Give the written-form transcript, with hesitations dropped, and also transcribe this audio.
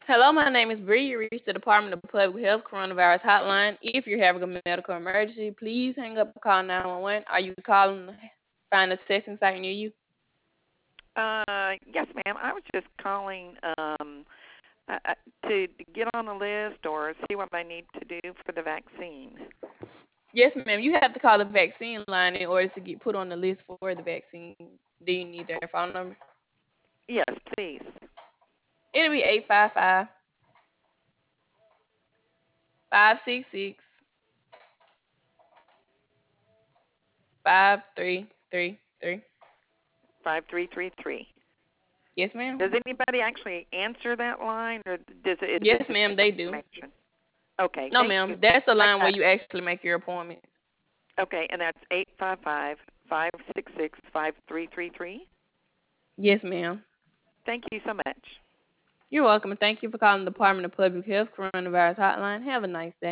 Hello, my name is Bree. You reached the Department of Public Health Coronavirus Hotline. If you're having a medical emergency, please hang up and call 911. Are you calling to find a testing site near you? Yes, ma'am. I was just calling uh, uh, to get on the list or see what I need to do for the vaccine. Yes, ma'am. You have to call the vaccine line in order to get put on the list for the vaccine. Do you need their phone number? Yes, please. It'll be 855-566-5333. 5333. Yes, ma'am. Does anybody actually answer that line, or does it? It's Yes, just ma'am, they do. information? Okay, No, thank you. ma'am. That's the I line where got you actually make your appointments. it. Okay, and that's 855-566-5333. Yes, ma'am. Thank you so much. You're welcome, and thank you for calling the Department of Public Health Coronavirus Hotline. Have a nice day.